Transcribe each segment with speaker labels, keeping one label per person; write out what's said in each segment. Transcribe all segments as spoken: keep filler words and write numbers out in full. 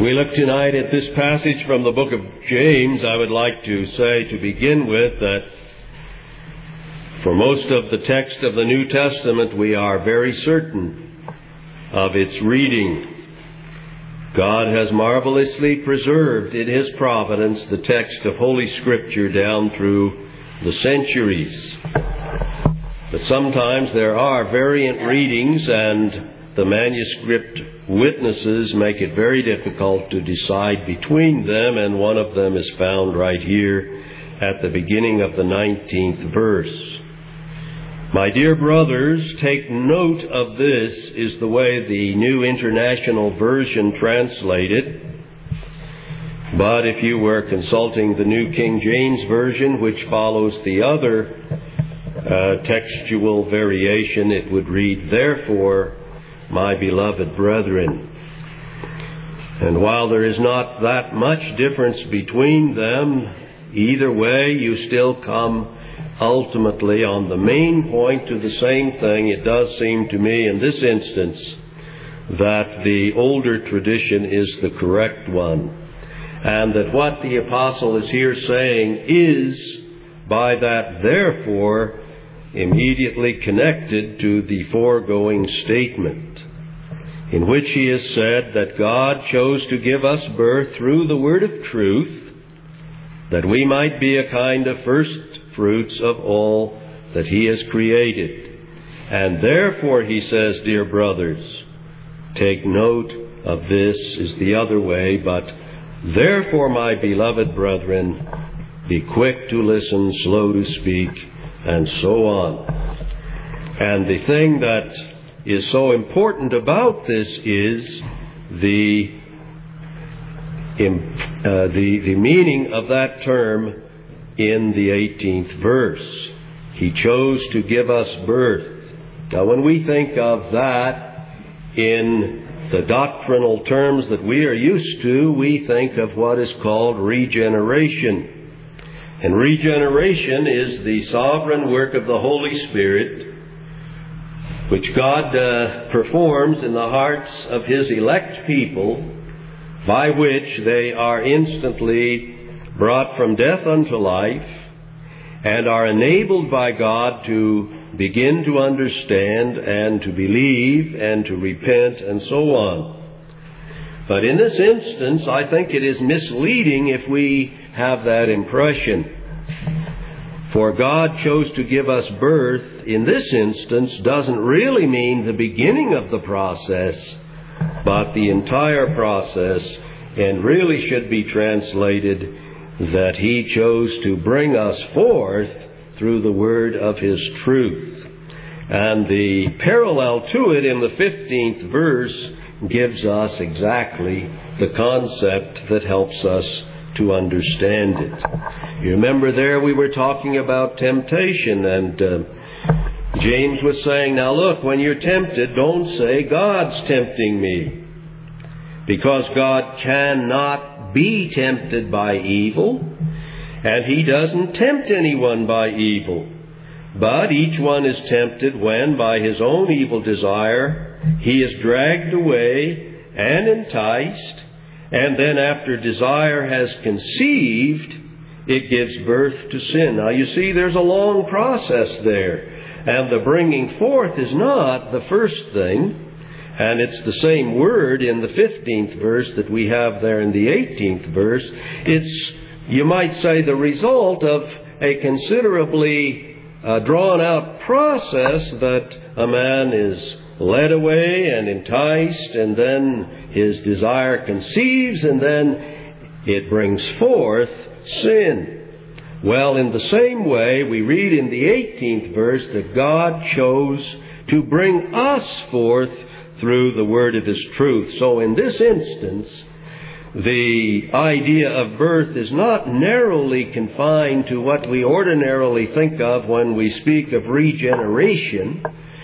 Speaker 1: we look tonight at this passage from the book of James, I would like to say to begin with that for most of the text of the New Testament we are very certain of its reading. God has marvelously preserved in His providence the text of Holy Scripture down through the centuries. But sometimes there are variant readings, and the manuscript witnesses make it very difficult to decide between them, and one of them is found right here at the beginning of the nineteenth verse. My dear brothers, take note of this, is the way the New International Version translated. But if you were consulting the New King James Version, which follows the other uh, textual variation, it would read, therefore, my beloved brethren. And while there is not that much difference between them, either way you still come ultimately on the main point to the same thing. It does seem to me in this instance that the older tradition is the correct one, and that what the apostle is here saying is, by that therefore, immediately connected to the foregoing statement, in which he has said that God chose to give us birth through the word of truth, that we might be a kind of first fruits of all that He has created. And therefore, he says, dear brothers, take note of this, is the other way, but therefore, my beloved brethren, be quick to listen, slow to speak, and so on. And the thing that is so important about this is the, uh, the, the meaning of that term in the eighteenth verse. He chose to give us birth. Now, when we think of that in the doctrinal terms that we are used to, we think of what is called regeneration. And regeneration is the sovereign work of the Holy Spirit, which God uh, performs in the hearts of His elect people, by which they are instantly brought from death unto life, and are enabled by God to begin to understand and to believe and to repent and so on. But in this instance, I think it is misleading if we have that impression. For God chose to give us birth, in this instance, doesn't really mean the beginning of the process, but the entire process, and really should be translated that He chose to bring us forth through the word of His truth. And the parallel to it in the fifteenth verse gives us exactly the concept that helps us to understand it. You remember there we were talking about temptation, and uh, James was saying, now look, when you're tempted, don't say, God's tempting me, because God cannot be tempted by evil, and He doesn't tempt anyone by evil. But each one is tempted when, by his own evil desire, he is dragged away and enticed, and then after desire has conceived, it gives birth to sin. Now you see, there's a long process there, and the bringing forth is not the first thing. And it's the same word in the fifteenth verse that we have there in the eighteenth verse. It's, you might say, the result of a considerably uh, drawn-out process that a man is led away and enticed, and then his desire conceives, and then it brings forth sin. Well, in the same way, we read in the eighteenth verse that God chose to bring us forth through the word of His truth. So in this instance, the idea of birth is not narrowly confined to what we ordinarily think of when we speak of regeneration,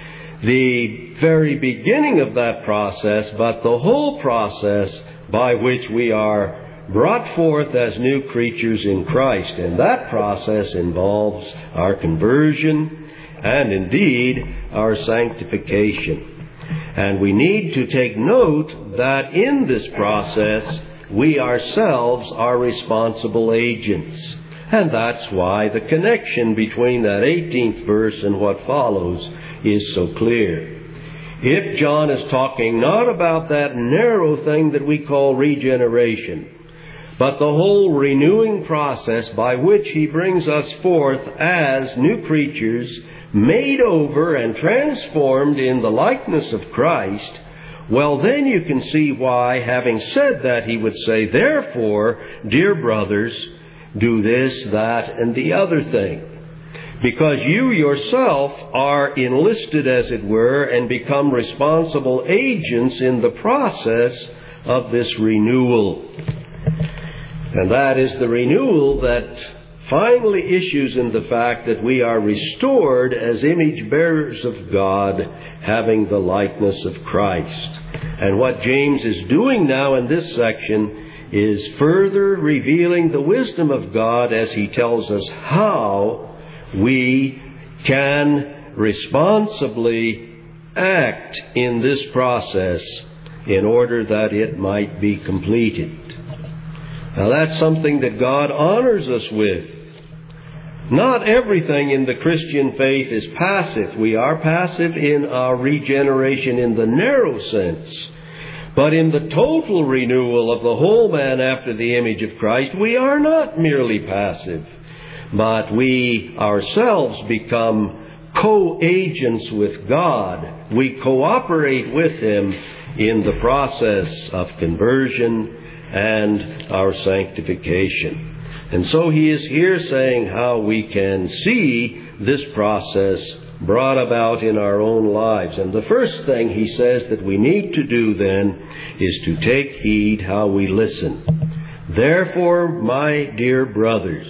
Speaker 1: the very beginning of that process, but the whole process by which we are brought forth as new creatures in Christ. And that process involves our conversion and indeed our sanctification. And we need to take note that in this process, we ourselves are responsible agents. And that's why the connection between that eighteenth verse and what follows is so clear. If John is talking not about that narrow thing that we call regeneration, but the whole renewing process by which he brings us forth as new creatures, made over and transformed in the likeness of Christ, well, then you can see why, having said that, he would say, therefore, dear brothers, do this, that, and the other thing. Because you yourself are enlisted, as it were, and become responsible agents in the process of this renewal. And that is the renewal that finally issues in the fact that we are restored as image bearers of God, having the likeness of Christ. And what James is doing now in this section is further revealing the wisdom of God as he tells us how we can responsibly act in this process in order that it might be completed. Now that's something that God honors us with. Not everything in the Christian faith is passive. We are passive in our regeneration in the narrow sense. But in the total renewal of the whole man after the image of Christ, we are not merely passive, but we ourselves become co-agents with God. We cooperate with Him in the process of conversion and our sanctification. And so he is here saying how we can see this process brought about in our own lives. And the first thing he says that we need to do then is to take heed how we listen. Therefore, my dear brothers,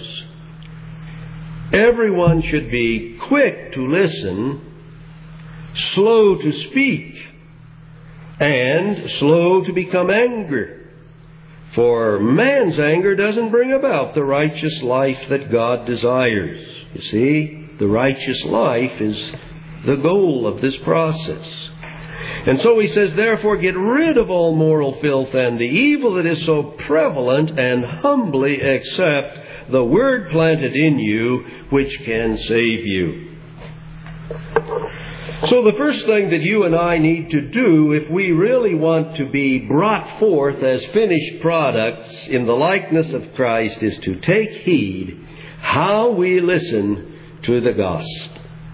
Speaker 1: everyone should be quick to listen, slow to speak, and slow to become angry. For man's anger doesn't bring about the righteous life that God desires. You see, the righteous life is the goal of this process. And so he says, therefore, get rid of all moral filth and the evil that is so prevalent, and humbly accept the word planted in you, which can save you. So the first thing that you and I need to do if we really want to be brought forth as finished products in the likeness of Christ is to take heed how we listen to the gospel.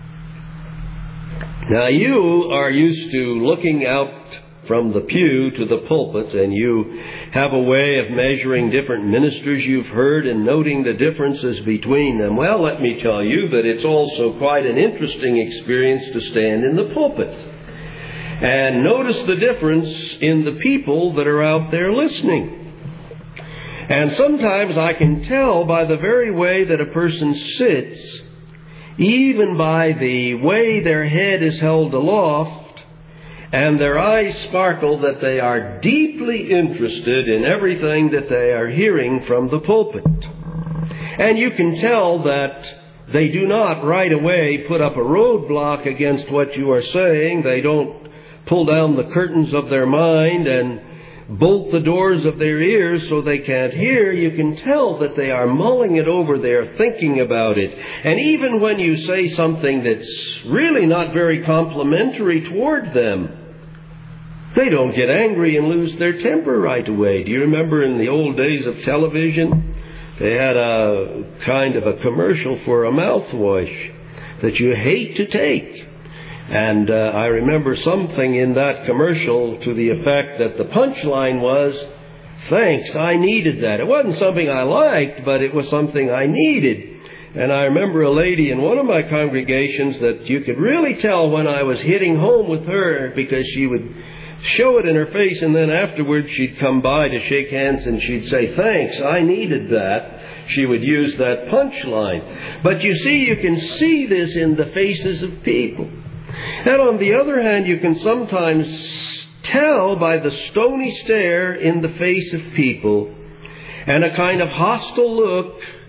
Speaker 1: Now you are used to looking out from the pew to the pulpit, and you have a way of measuring different ministers you've heard and noting the differences between them. Well, let me tell you that it's also quite an interesting experience to stand in the pulpit and notice the difference in the people that are out there listening. And sometimes I can tell by the very way that a person sits, even by the way their head is held aloft, and their eyes sparkle, that they are deeply interested in everything that they are hearing from the pulpit. And you can tell that they do not right away put up a roadblock against what you are saying. They don't pull down the curtains of their mind and bolt the doors of their ears so they can't hear. You can tell that they are mulling it over. They are thinking about it. And even when you say something that's really not very complimentary toward them, they don't get angry and lose their temper right away. Do you remember in the old days of television, they had a kind of a commercial for a mouthwash that you hate to take. And uh, I remember something in that commercial to the effect that the punchline was, thanks, I needed that. It wasn't something I liked, but it was something I needed. And I remember a lady in one of my congregations that you could really tell when I was hitting home with her, because she would show it in her face, and then afterwards she'd come by to shake hands and she'd say, thanks, I needed that. She would use that punchline. But you see, you can see this in the faces of people. And on the other hand, you can sometimes tell by the stony stare in the face of people and a kind of hostile look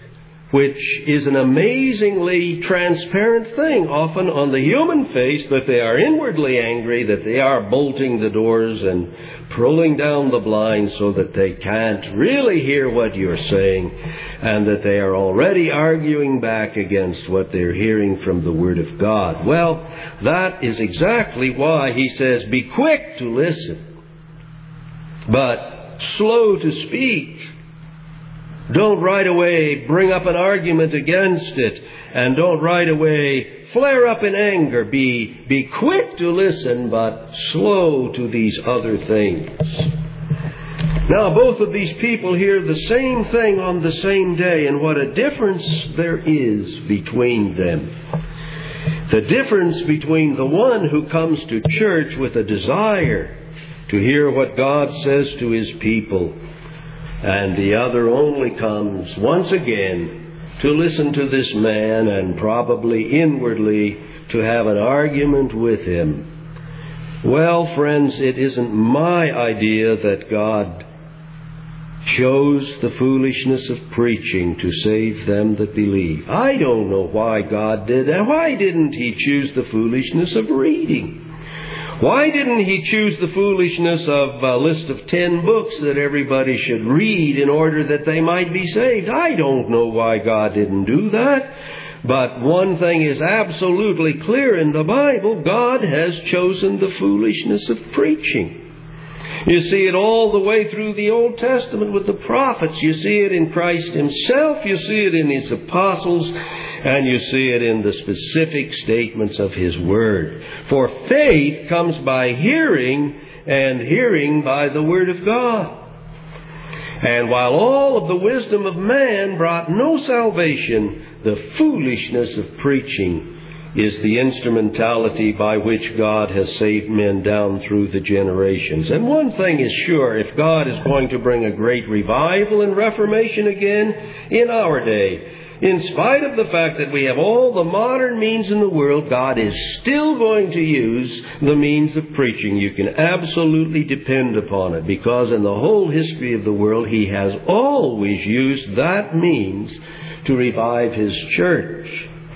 Speaker 1: which is an amazingly transparent thing, often on the human face, that they are inwardly angry, that they are bolting the doors and pulling down the blinds so that they can't really hear what you're saying, and that they are already arguing back against what they're hearing from the Word of God. Well, that is exactly why he says, be quick to listen, but slow to speak. Don't right away bring up an argument against it, and don't right away flare up in anger. Be, be quick to listen, but slow to these other things. Now, both of these people hear the same thing on the same day, and what a difference there is between them. The difference between the one who comes to church with a desire to hear what God says to His people, and the other only comes once again to listen to this man and probably inwardly to have an argument with him. Well, friends, it isn't my idea that God chose the foolishness of preaching to save them that believe. I don't know why God did that. Why didn't He choose the foolishness of reading? Why didn't He choose the foolishness of a list of ten books that everybody should read in order that they might be saved? I don't know why God didn't do that. But one thing is absolutely clear in the Bible: God has chosen the foolishness of preaching. You see it all the way through the Old Testament with the prophets. You see it in Christ Himself. You see it in His apostles. And you see it in the specific statements of His Word. For faith comes by hearing, and hearing by the Word of God. And while all of the wisdom of man brought no salvation, the foolishness of preaching is the instrumentality by which God has saved men down through the generations. And one thing is sure: if God is going to bring a great revival and reformation again in our day, in spite of the fact that we have all the modern means in the world, God is still going to use the means of preaching. You can absolutely depend upon it, because in the whole history of the world, He has always used that means to revive His church.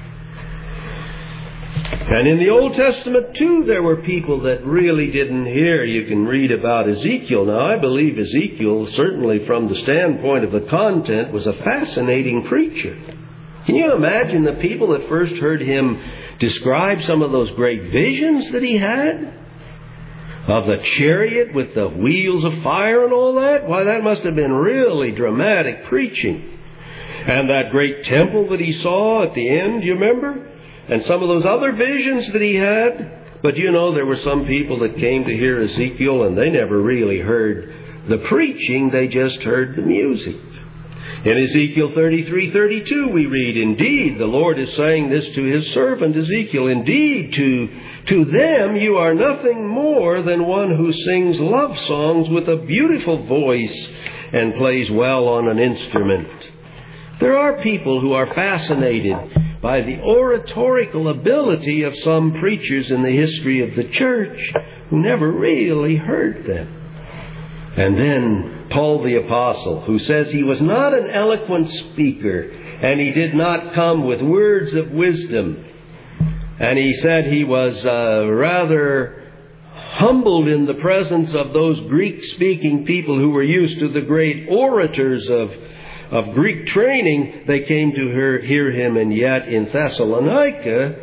Speaker 1: And in the Old Testament, too, there were people that really didn't hear. You can read about Ezekiel. Now, I believe Ezekiel, certainly from the standpoint of the content, was a fascinating preacher. Can you imagine the people that first heard him describe some of those great visions that he had? Of the chariot with the wheels of fire and all that? Why, that must have been really dramatic preaching. And that great temple that he saw at the end, you remember? And some of those other visions that he had. But you know, there were some people that came to hear Ezekiel and they never really heard the preaching, they just heard the music. In Ezekiel thirty-three thirty-two we read, "Indeed, the Lord is saying this to His servant Ezekiel, indeed, to, to them you are nothing more than one who sings love songs with a beautiful voice and plays well on an instrument." There are people who are fascinated by the oratorical ability of some preachers in the history of the church who never really heard them. And then Paul the Apostle, who says he was not an eloquent speaker and he did not come with words of wisdom. And he said he was uh, rather humbled in the presence of those Greek-speaking people who were used to the great orators of Of Greek training. They came to hear, hear him, and yet in Thessalonica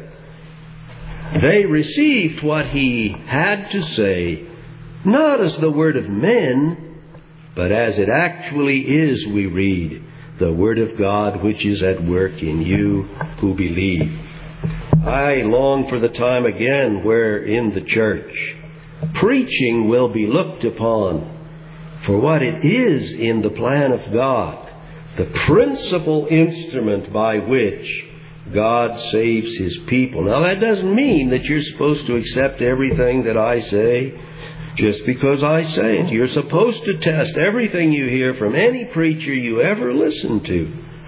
Speaker 1: they received what he had to say, not as the word of men, but as it actually is, we read, the Word of God which is at work in you who believe. I long for the time again where in the church preaching will be looked upon for what it is in the plan of God. The principal instrument by which God saves His people. Now, that doesn't mean that you're supposed to accept everything that I say just because I say it. You're supposed to test everything you hear from any preacher you ever listen to.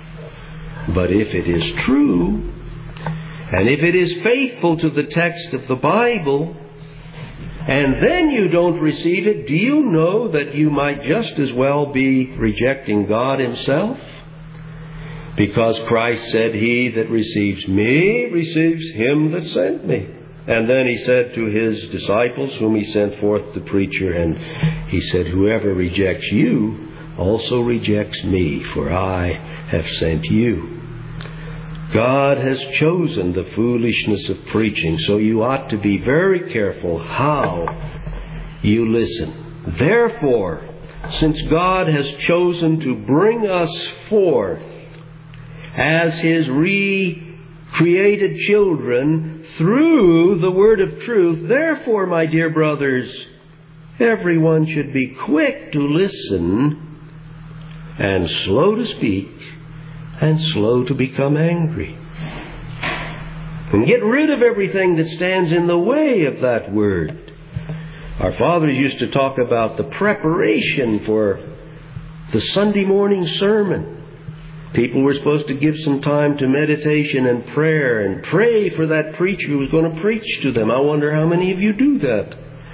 Speaker 1: But if it is true, and if it is faithful to the text of the Bible, and then you don't receive it, do you know that you might just as well be rejecting God Himself? Because Christ said, "He that receives me receives him that sent me." And then he said to his disciples, whom he sent forth to preacher, and he said, "Whoever rejects you also rejects me, for I have sent you." God has chosen the foolishness of preaching, so you ought to be very careful how you listen. Therefore, since God has chosen to bring us forth as His recreated children through the word of truth, therefore, my dear brothers, everyone should be quick to listen and slow to speak and slow to become angry. And get rid of everything that stands in the way of that word. Our fathers used to talk about the preparation for the Sunday morning sermon. People were supposed to give some time to meditation and prayer and pray for that preacher who was going to preach to them. I wonder how many of you do that.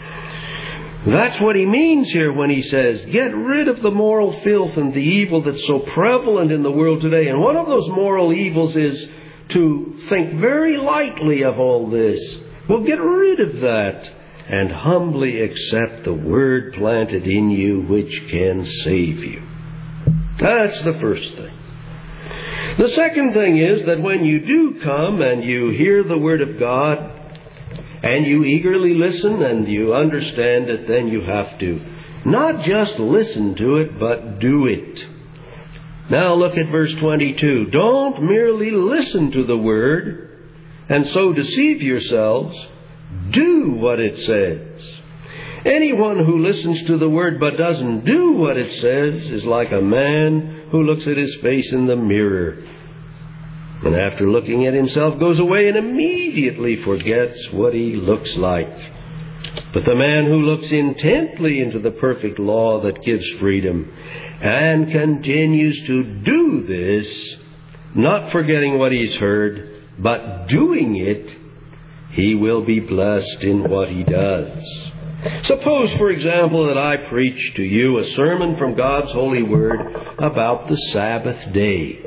Speaker 1: That's what he means here when he says, get rid of the moral filth and the evil that's so prevalent in the world today. And one of those moral evils is to think very lightly of all this. Well, get rid of that and humbly accept the word planted in you which can save you. That's the first thing. The second thing is that when you do come and you hear the word of God and you eagerly listen and you understand it, then you have to not just listen to it, but do it. Now look at verse twenty-two. Don't merely listen to the word and so deceive yourselves. Do what it says. Anyone who listens to the word but doesn't do what it says is like a man who looks at his face in the mirror and after looking at himself goes away and immediately forgets what he looks like. But the man who looks intently into the perfect law that gives freedom and continues to do this, not forgetting what he's heard, but doing it, he will be blessed in what he does. Suppose, for example, that I preach to you a sermon from God's holy word about the Sabbath day.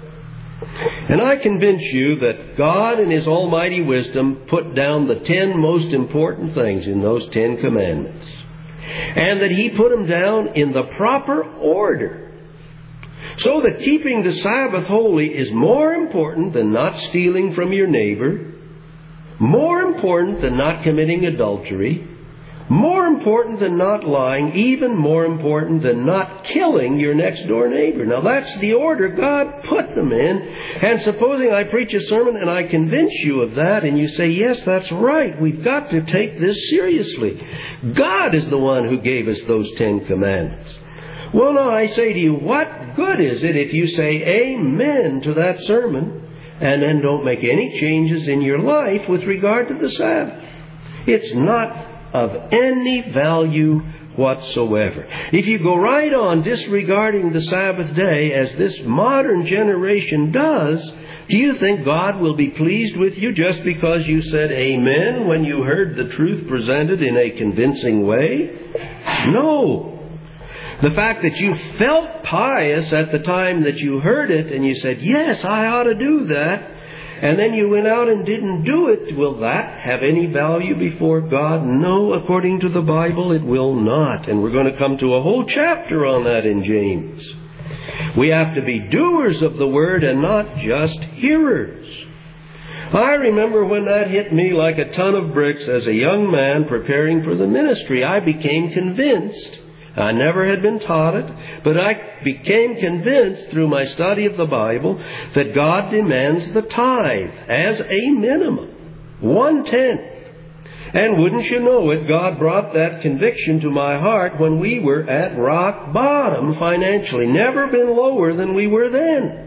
Speaker 1: And I convince you that God in His almighty wisdom put down the ten most important things in those Ten Commandments. And that He put them down in the proper order. So that keeping the Sabbath holy is more important than not stealing from your neighbor, more important than not committing adultery, more important than not lying, even more important than not killing your next door neighbor. Now that's the order God put them in. And supposing I preach a sermon and I convince you of that and you say, yes, that's right, we've got to take this seriously. God is the one who gave us those Ten Commandments. Well, now I say to you, what good is it if you say amen to that sermon and then don't make any changes in your life with regard to the Sabbath? It's not of any value whatsoever. If you go right on disregarding the Sabbath day as this modern generation does, do you think God will be pleased with you just because you said amen when you heard the truth presented in a convincing way? No. The fact that you felt pious at the time that you heard it and you said, yes, I ought to do that, and then you went out and didn't do it, will that have any value before God? No, according to the Bible, it will not. And we're going to come to a whole chapter on that in James. We have to be doers of the word and not just hearers. I remember when that hit me like a ton of bricks as a young man preparing for the ministry. I became convinced. I never had been taught it, but I became convinced through my study of the Bible that God demands the tithe as a minimum, one-tenth. And wouldn't you know it, God brought that conviction to my heart when we were at rock bottom financially. Never been lower than we were then.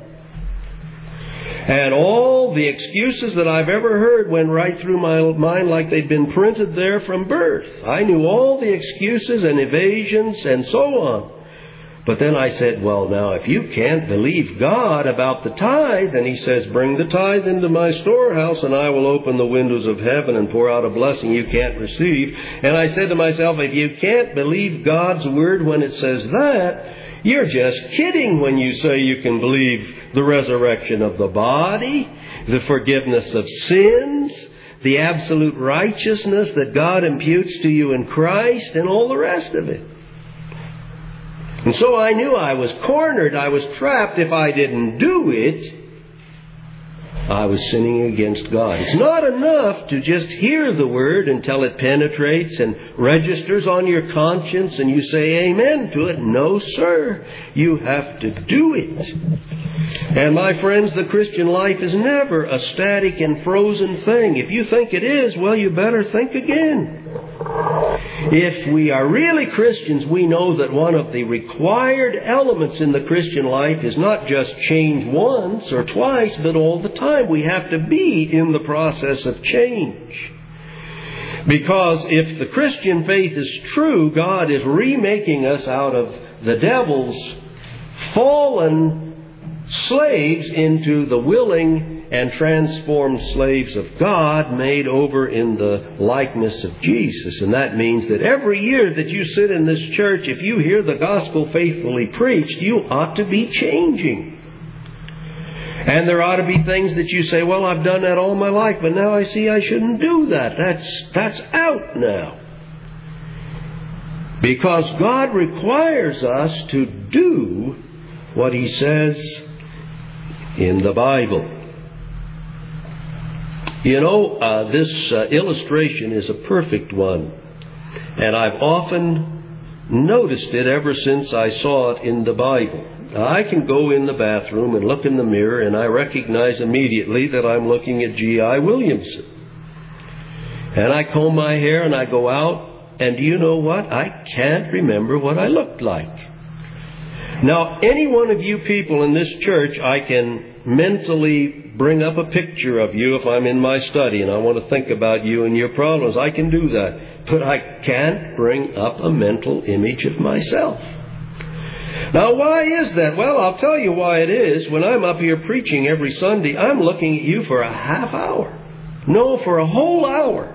Speaker 1: And all the excuses that I've ever heard went right through my mind like they'd been printed there from birth. I knew all the excuses and evasions and so on. But then I said, well, now, if you can't believe God about the tithe, and He says, bring the tithe into my storehouse, and I will open the windows of heaven and pour out a blessing you can't receive. And I said to myself, if you can't believe God's word when it says that, You're just kidding when you say you can believe the resurrection of the body, the forgiveness of sins, the absolute righteousness that God imputes to you in Christ, and all the rest of it. And so I knew I was cornered, I was trapped. If I didn't do it, I was sinning against God. It's not enough to just hear the Word until it penetrates and registers on your conscience and you say amen to it. No, sir. You have to do it. And my friends, the Christian life is never a static and frozen thing. If you think it is, well, you better think again. If we are really Christians, we know that one of the required elements in the Christian life is not just change once or twice, but all the time. We have to be in the process of change. Because if the Christian faith is true, God is remaking us out of the devil's fallen slaves into the willing and transformed slaves of God, made over in the likeness of Jesus. And that means that every year that you sit in this church, if you hear the gospel faithfully preached, you ought to be changing. And there ought to be things that you say, well, I've done that all my life, but now I see I shouldn't do that. That's, that's out now. Because God requires us to do what He says in the Bible. You know, uh, this uh, illustration is a perfect one. And I've often noticed it ever since I saw it in the Bible. I can go in the bathroom and look in the mirror and I recognize immediately that I'm looking at G I Williamson. And I comb my hair and I go out, and do you know what? I can't remember what I looked like. Now, any one of you people in this church, I can mentally bring up a picture of you if I'm in my study and I want to think about you and your problems. I can do that. But I can't bring up a mental image of myself. Now, why is that? Well, I'll tell you why it is. When I'm up here preaching every Sunday, I'm looking at you for a half hour. No, for a whole hour.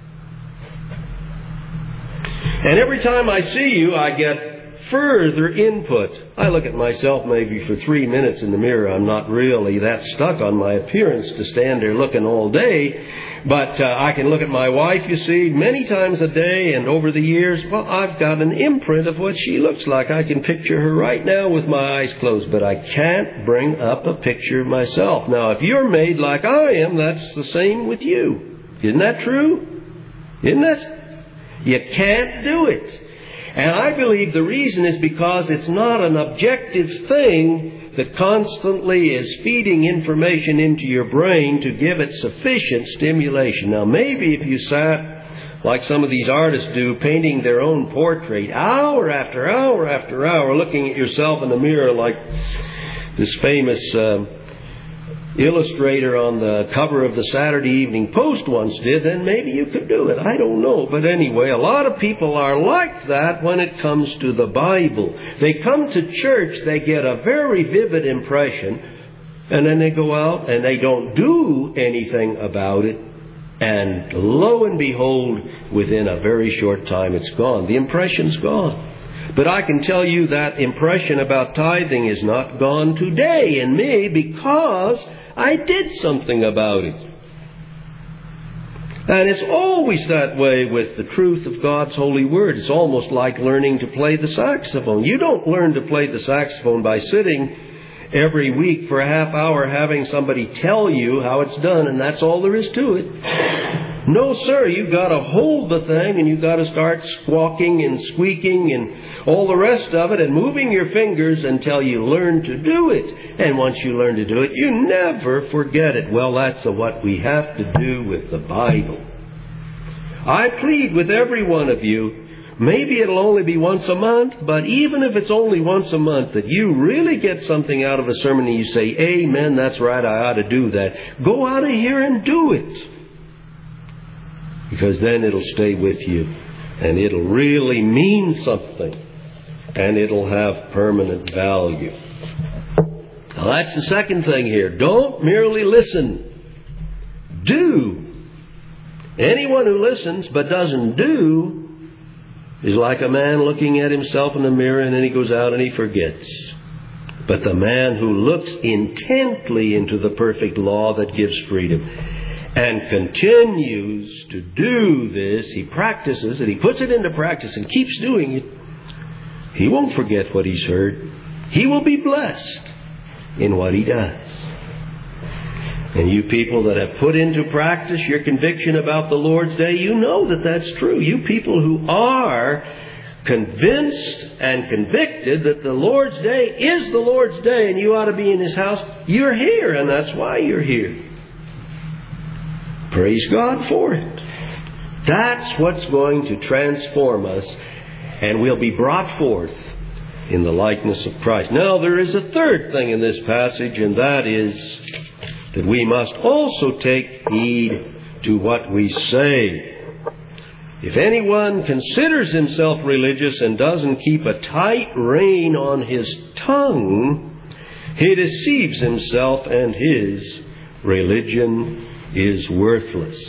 Speaker 1: And every time I see you, I get further input. I look at myself maybe for three minutes in the mirror. I'm not really that stuck on my appearance to stand there looking all day. But uh, I can look at my wife, you see, many times a day, and over the years, well, I've got an imprint of what she looks like. I can picture her right now with my eyes closed, but I can't bring up a picture of myself. Now, if you're made like I am, that's the same with you. Isn't that true? Isn't it? You can't do it. And I believe the reason is because it's not an objective thing that constantly is feeding information into your brain to give it sufficient stimulation. Now, maybe if you sat, like some of these artists do, painting their own portrait, hour after hour after hour, looking at yourself in the mirror like this famous uh, illustrator on the cover of the Saturday Evening Post once did, then maybe you could do it. I don't know. But anyway, a lot of people are like that when it comes to the Bible. They come to church, they get a very vivid impression, and then they go out and they don't do anything about it. And lo and behold, within a very short time, it's gone. The impression's gone. But I can tell you that impression about tithing is not gone today in me, because I did something about it. And it's always that way with the truth of God's holy word. It's almost like learning to play the saxophone. You don't learn to play the saxophone by sitting every week for a half hour having somebody tell you how it's done, and that's all there is to it. No, sir, you've got to hold the thing, and you've got to start squawking and squeaking and all the rest of it, and moving your fingers until you learn to do it. And once you learn to do it, you never forget it. Well, that's what we have to do with the Bible. I plead with every one of you, maybe it'll only be once a month, but even if it's only once a month, that you really get something out of a sermon and you say, amen, that's right, I ought to do that. Go out of here and do it. Because then it'll stay with you, and it'll really mean something, and it'll have permanent value. Now, that's the second thing here. Don't merely listen. Do. Anyone who listens but doesn't do is like a man looking at himself in the mirror and then he goes out and he forgets. But the man who looks intently into the perfect law that gives freedom and continues to do this, he practices it, he puts it into practice and keeps doing it, he won't forget what he's heard. He will be blessed in what he does. And you people that have put into practice your conviction about the Lord's Day, you know that that's true. You people who are convinced and convicted that the Lord's Day is the Lord's Day and you ought to be in His house, you're here, and that's why you're here. Praise God for it. That's what's going to transform us, and we'll be brought forth in the likeness of Christ. Now, there is a third thing in this passage, and that is that we must also take heed to what we say. If anyone considers himself religious and doesn't keep a tight rein on his tongue, he deceives himself and his religion is worthless.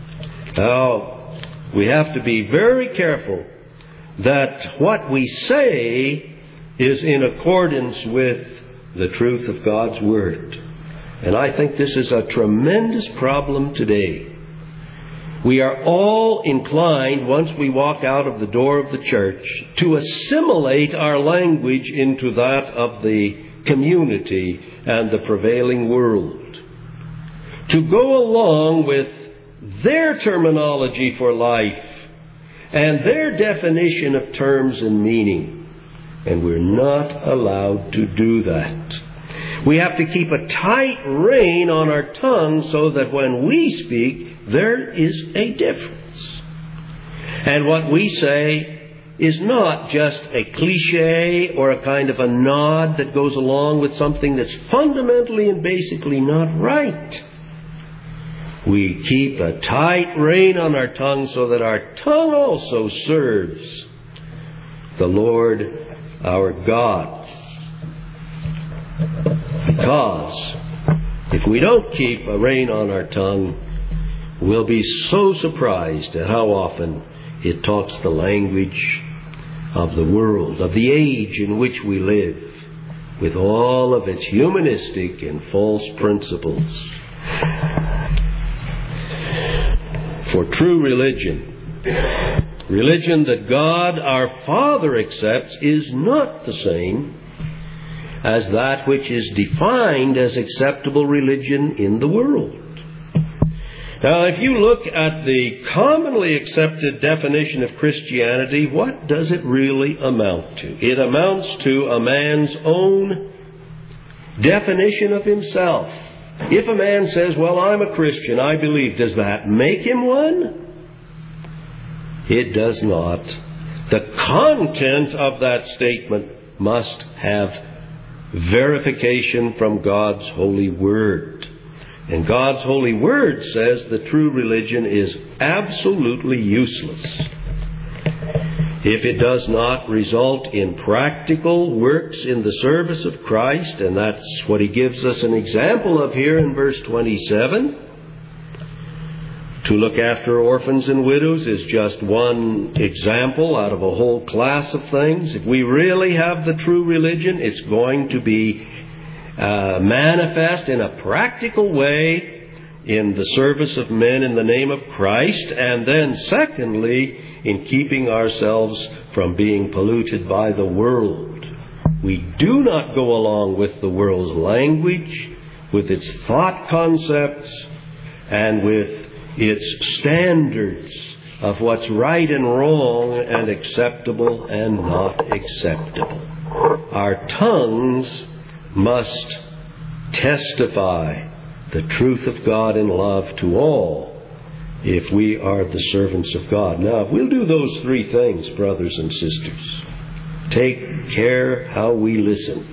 Speaker 1: Now, we have to be very careful that what we say is in accordance with the truth of God's Word. And I think this is a tremendous problem today. We are all inclined, once we walk out of the door of the church, to assimilate our language into that of the community and the prevailing world. To go along with their terminology for life and their definition of terms and meaning. And we're not allowed to do that. We have to keep a tight rein on our tongue so that when we speak, there is a difference. And what we say is not just a cliche or a kind of a nod that goes along with something that's fundamentally and basically not right. We keep a tight rein on our tongue so that our tongue also serves the Lord our God. Because if we don't keep a rein on our tongue, we'll be so surprised at how often it talks the language of the world, of the age in which we live, with all of its humanistic and false principles. For true religion, religion that God our Father accepts, is not the same as that which is defined as acceptable religion in the world. Now, if you look at the commonly accepted definition of Christianity, what does it really amount to? It amounts to a man's own definition of himself. If a man says, well, I'm a Christian, I believe, does that make him one? It does not. The content of that statement must have verification from God's holy Word. And God's holy Word says the true religion is absolutely useless if it does not result in practical works in the service of Christ. And that's what He gives us an example of here in verse twenty-seven. To look after orphans and widows is just one example out of a whole class of things. If we really have the true religion, it's going to be uh, manifest in a practical way in the service of men in the name of Christ. And then secondly, in keeping ourselves from being polluted by the world. We do not go along with the world's language, with its thought concepts, and with its standards of what's right and wrong and acceptable and not acceptable. Our tongues must testify the truth of God in love to all if we are the servants of God. Now, if we'll do those three things, brothers and sisters, take care how we listen.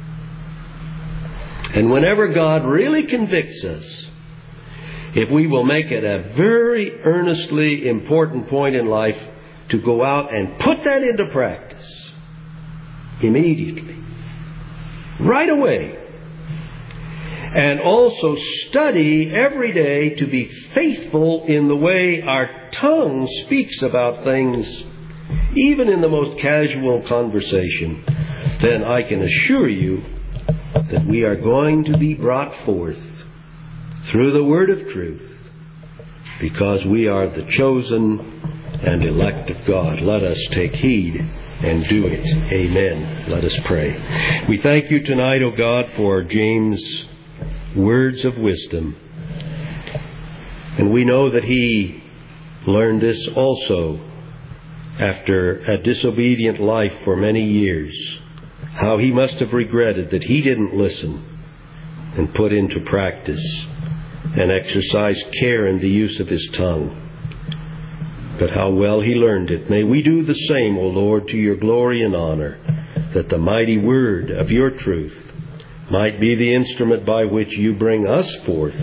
Speaker 1: And whenever God really convicts us, if we will make it a very earnestly important point in life to go out and put that into practice immediately, right away, and also study every day to be faithful in the way our tongue speaks about things even in the most casual conversation, then I can assure you that we are going to be brought forth through the word of truth, because we are the chosen and elect of God. Let us take heed and do it. Amen. Let us pray. We thank you tonight, O God, for James' words of wisdom. And we know that he learned this also after a disobedient life for many years. How he must have regretted that he didn't listen and put into practice and exercise care in the use of his tongue. But how well he learned it. May we do the same, O Lord, to your glory and honor, that the mighty word of your truth might be the instrument by which you bring us forth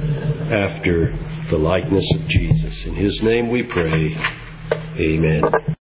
Speaker 1: after the likeness of Jesus. In his name we pray. Amen.